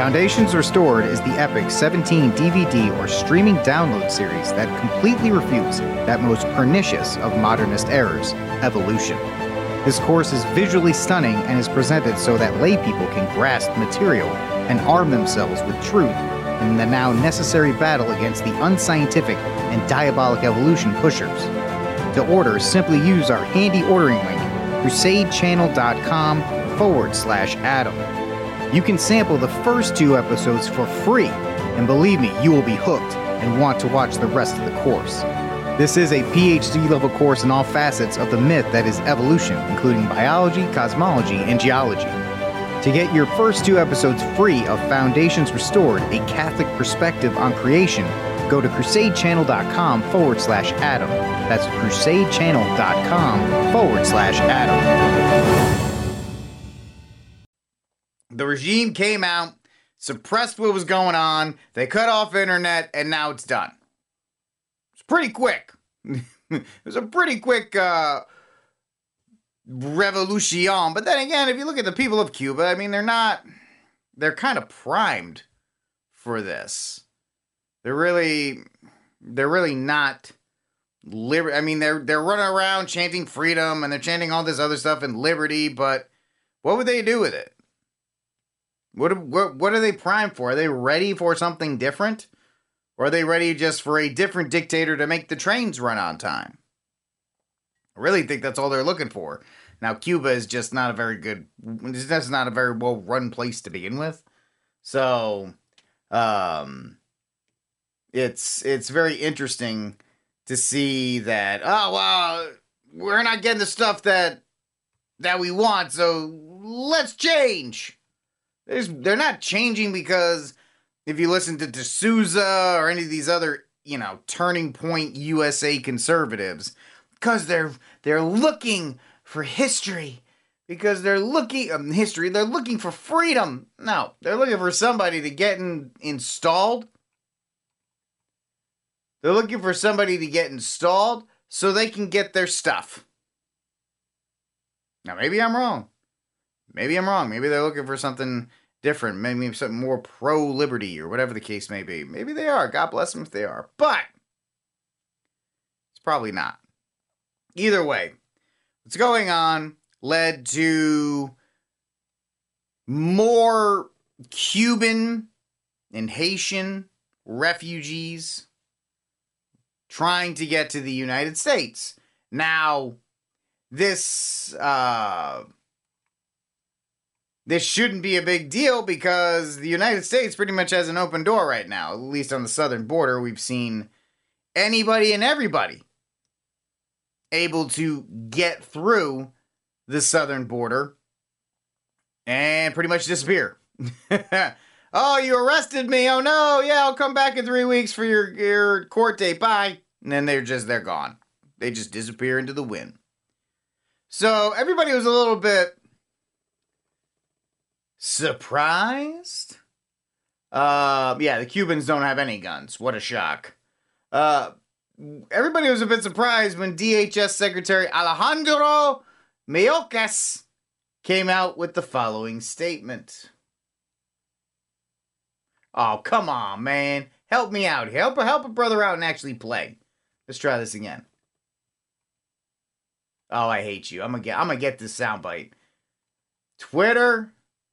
Foundations Restored is the epic 17 DVD or streaming download series that completely refutes that most pernicious of modernist errors, evolution. This course is visually stunning and is presented so that lay people can grasp material and arm themselves with truth in the now necessary battle against the unscientific and diabolic evolution pushers. To order, simply use our handy ordering link, crusadechannel.com/Adam. You can sample the first 2 episodes for free, and believe me, you will be hooked and want to watch the rest of the course. This is a PhD level course in all facets of the myth that is evolution, including biology, cosmology, and geology. To get your first 2 episodes free of Foundations Restored, a Catholic perspective on creation, go to crusadechannel.com/Adam. That's crusadechannel.com/Adam. The regime came out, suppressed what was going on, they cut off internet, and now it's done. It's pretty quick. It was a pretty quick revolution. But then again, if you look at the people of Cuba, I mean, they're kind of primed for this. They're really not I mean, they're running around chanting freedom and they're chanting all this other stuff and liberty, but what would they do with it? What are they primed for? Are they ready for something different? Or are they ready just for a different dictator to make the trains run on time? I really think that's all they're looking for. Now, Cuba is just not a very well run place to begin with. So, it's very interesting to see that, oh, well, we're not getting the stuff that we want, so let's change. They're not changing because if you listen to D'Souza or any of these other, Turning Point USA conservatives, because they're looking for history, because they're looking for freedom. No, they're looking for somebody to get installed. They're looking for somebody to get installed so they can get their stuff. Now, maybe I'm wrong. Maybe they're looking for something different. Maybe something more pro-liberty or whatever the case may be. Maybe they are. God bless them if they are. But it's probably not. Either way, what's going on led to more Cuban and Haitian refugees trying to get to the United States. Now, this shouldn't be a big deal because the United States pretty much has an open door right now. At least on the southern border, we've seen anybody and everybody able to get through the southern border and pretty much disappear. Oh, you arrested me. Oh, no. Yeah, I'll come back in 3 weeks for your court date. Bye. And then they're gone. They just disappear into the wind. So everybody was a little bit surprised. Yeah, the Cubans don't have any guns. What a shock. Everybody was a bit surprised when DHS Secretary Alejandro Mayorkas came out with the following statement. Oh, come on, man. Help me out. Help a brother out and actually play. Let's try this again. Oh, I hate you. I'm gonna get this soundbite. Twitter,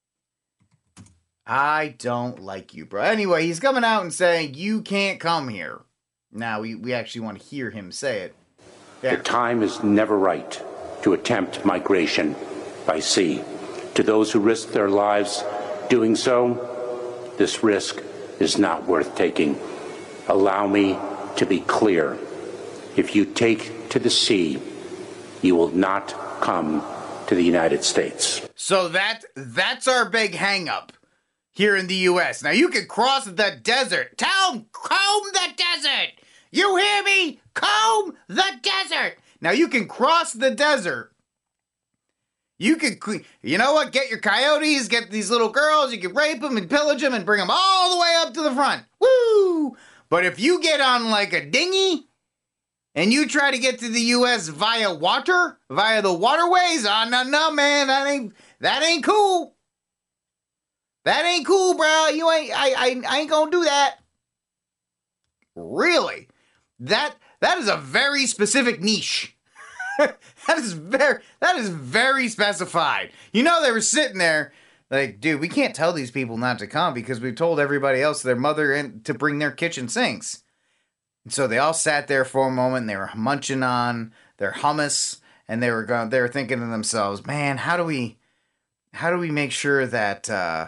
I don't like you, bro. Anyway, he's coming out and saying, you can't come here. Now, we actually want to hear him say it. There. The time is never right to attempt migration by sea. To those who risk their lives doing so, this risk is not worth taking. Allow me to be clear. If you take to the sea, you will not come to the United States. So that's our big hang-up here in the U.S. Now, you can cross the desert. Comb the desert! You hear me? Comb the desert! Now, you can cross the desert. You know what? Get your coyotes, get these little girls, you can rape them and pillage them and bring them all the way up to the front. Woo! But if you get on like a dinghy and you try to get to the U.S. via the waterways, no, man, that ain't cool. That ain't cool, bro. You ain't. I ain't gonna do that. Really? That is a very specific niche. that is very specified. You know, they were sitting there like, dude, we can't tell these people not to come because we've told everybody else their mother to bring their kitchen sinks. And so they all sat there for a moment and they were munching on their hummus and they were thinking to themselves, man, how do we make sure that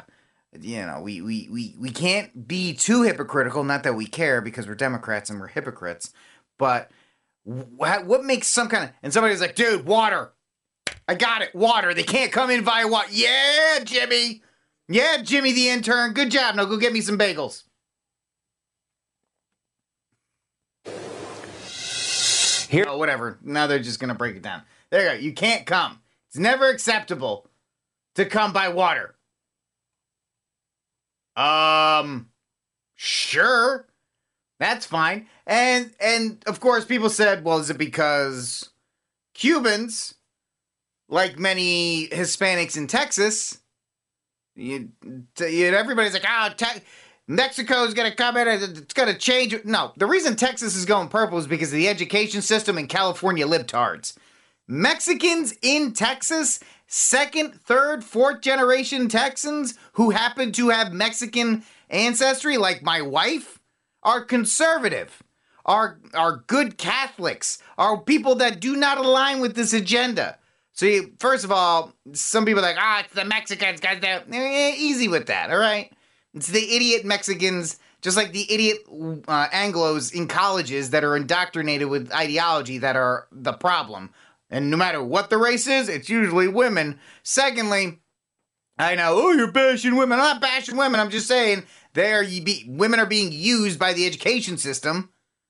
we can't be too hypocritical, not that we care because we're Democrats and we're hypocrites, but what makes some kind of, and somebody's like, dude, water. I got it. Water. They can't come in via water. Yeah, Jimmy. Yeah, Jimmy the intern. Good job. Now go get me some bagels. Here. Oh, whatever. Now they're just going to break it down. There you go. You can't come. It's never acceptable to come by water. Sure. That's fine. And of course people said, well, is it because Cubans, like many Hispanics in Texas, everybody's like, Mexico's going to come in and it's going to change. No, the reason Texas is going purple is because of the education system and California libtards. Mexicans in Texas, second, third, fourth generation Texans who happen to have Mexican ancestry, like my wife, are conservative, are good Catholics, are people that do not align with this agenda. So, first of all, some people are like, it's the Mexicans, guys. Easy with that, all right? It's the idiot Mexicans, just like the idiot Anglos in colleges that are indoctrinated with ideology that are the problem. And no matter what the race is, it's usually women. Secondly, I know, you're bashing women. I'm not bashing women. I'm just saying women are being used by the education system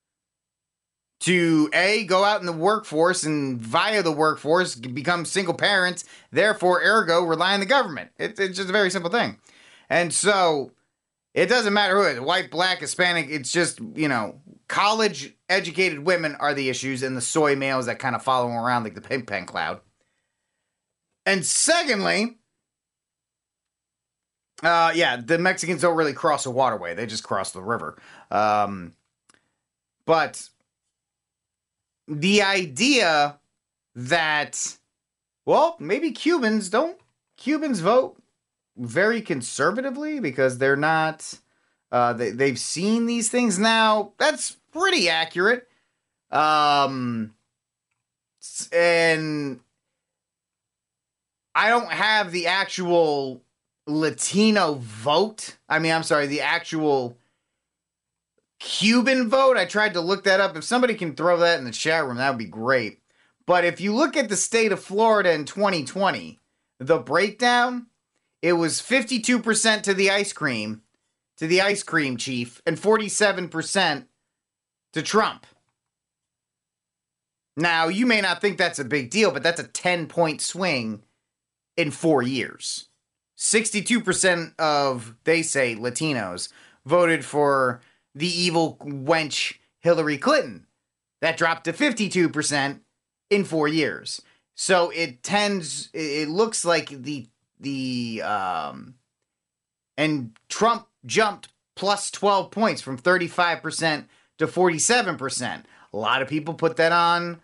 to, A, go out in the workforce and via the workforce become single parents, therefore, ergo, rely on the government. It's just a very simple thing. And so, it doesn't matter who it is, white, black, Hispanic, it's just, college-educated women are the issues and the soy males that kind of follow them around like the pink pen cloud. And secondly, the Mexicans don't really cross a waterway. They just cross the river. But the idea that, well, maybe Cubans vote very conservatively because they're not, they've seen these things now. That's pretty accurate. And I don't have the actual Latino vote. The actual Cuban vote. I tried to look that up. If somebody can throw that in the chat room, that would be great. But if you look at the state of Florida in 2020, the breakdown, it was 52% to the ice cream chief, and 47% to Trump. Now, you may not think that's a big deal, but that's a 10-point swing in 4 years. 62% of, they say, Latinos voted for the evil wench Hillary Clinton. That dropped to 52% in 4 years. So it looks like and Trump jumped plus 12 points from 35% to 47%. A lot of people put that on,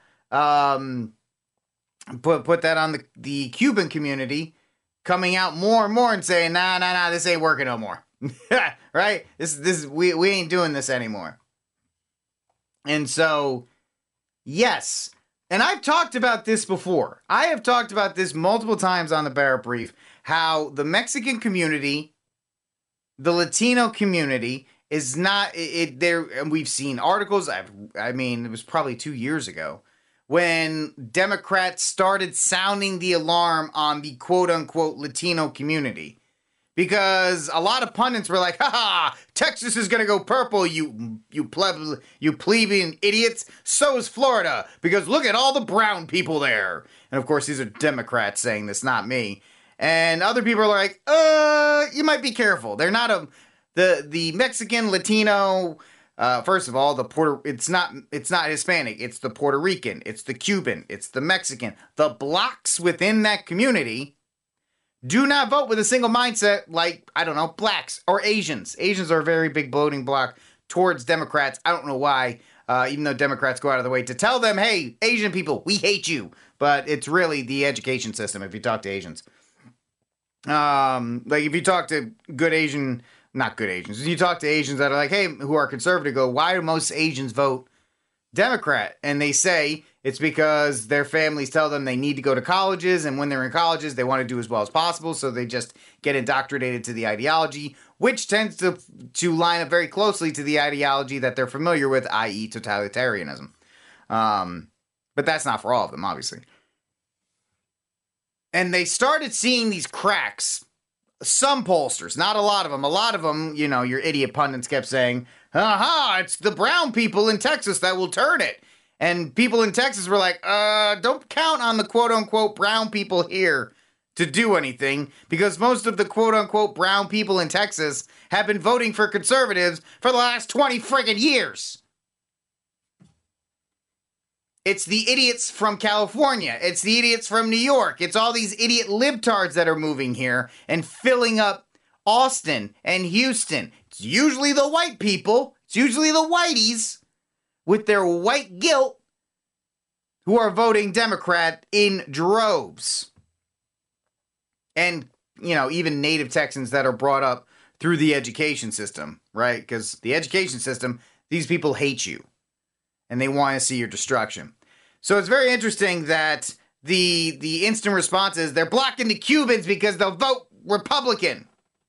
put that on the Cuban community, coming out more and more and saying, nah, this ain't working no more. Right? We ain't doing this anymore. And so, yes. And I've talked about this before. I have talked about this multiple times on the Barrett Brief, how the Mexican community, the Latino community is not there. And we've seen articles. It was probably 2 years ago when Democrats started sounding the alarm on the quote unquote Latino community. Because a lot of pundits were like, Texas is going to go purple, you plebeian idiots. So is Florida, because look at all the brown people there. And of course, these are Democrats saying this, not me. And other people are like, you might be careful. They're not the Mexican, Latino, first of all, it's not Hispanic. It's the Puerto Rican. It's the Cuban. It's the Mexican. The blocks within that community do not vote with a single mindset like, I don't know, blacks or Asians. Asians are a very big voting bloc towards Democrats. I don't know why, even though Democrats go out of the way to tell them, hey, Asian people, we hate you. But it's really the education system if you talk to Asians. Like if you talk to good Asian, not good Asians, you talk to Asians that are like, hey, who are conservative, go, why do most Asians vote Democrat? And they say it's because their families tell them they need to go to colleges, and when they're in colleges, they want to do as well as possible, so they just get indoctrinated to the ideology, which tends to line up very closely to the ideology that they're familiar with, i.e. totalitarianism. But that's not for all of them, obviously. And they started seeing these cracks. Some pollsters, not a lot of them. A lot of them, you know, your idiot pundits kept saying, it's the brown people in Texas that will turn it. And people in Texas were like, don't count on the quote-unquote brown people here to do anything, because most of the quote-unquote brown people in Texas have been voting for conservatives for the last 20 friggin' years. It's the idiots from California. It's the idiots from New York. It's all these idiot libtards that are moving here and filling up Austin and Houston. It's usually the white people. It's usually the whiteys with their white guilt who are voting Democrat in droves. And, you know, even native Texans that are brought up through the education system, right? Because the education system, these people hate you. And they want to see your destruction. So it's very interesting that the instant response is they're blocking the Cubans because they'll vote Republican.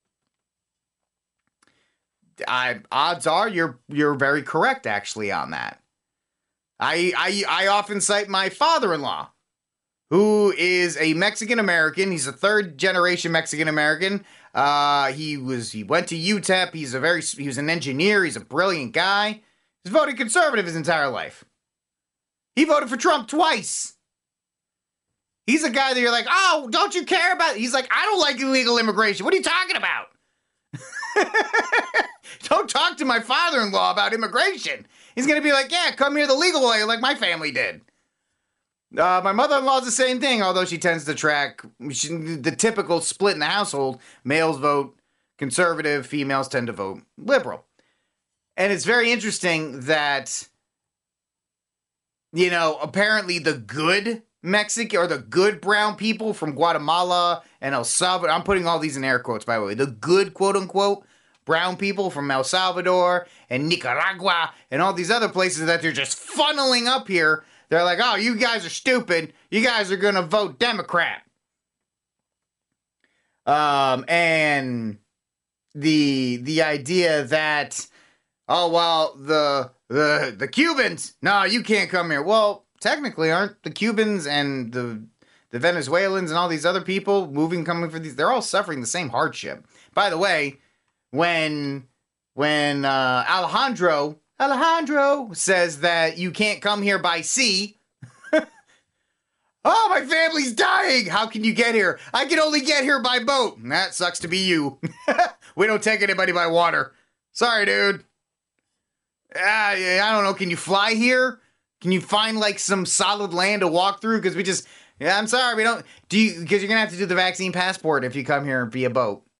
Odds are you're very correct, actually, on that. I often cite my father-in-law, who is a Mexican-American. He's a third-generation Mexican-American. He went to UTEP. He was an engineer. He's a brilliant guy. He's voted conservative his entire life. He voted for Trump twice. He's a guy that you're like, oh, don't you care about? He's like, I don't like illegal immigration. What are you talking about? Don't talk to my father-in-law about immigration. He's going to be like, yeah, come here the legal way like my family did. My mother-in-law's the same thing, although she tends to track the typical split in the household. Males vote conservative, females tend to vote liberal. And it's very interesting that, you know, apparently the good Mexican or the good brown people from Guatemala and El Salvador, I'm putting all these in air quotes, by the way, the good quote unquote brown people from El Salvador and Nicaragua and all these other places that they're just funneling up here. They're like, oh, you guys are stupid. You guys are going to vote Democrat. And the idea that, oh, well, the Cubans, no, you can't come here. Well, technically, aren't the Cubans and the Venezuelans and all these other people coming for these, they're all suffering the same hardship. By the way, when Alejandro says that you can't come here by sea, oh, my family's dying. How can you get here? I can only get here by boat. That sucks to be you. We don't take anybody by water. Sorry, dude. I don't know. Can you fly here? Can you find like some solid land to walk through? Because I'm sorry, we don't. Because you're gonna have to do the vaccine passport if you come here via boat.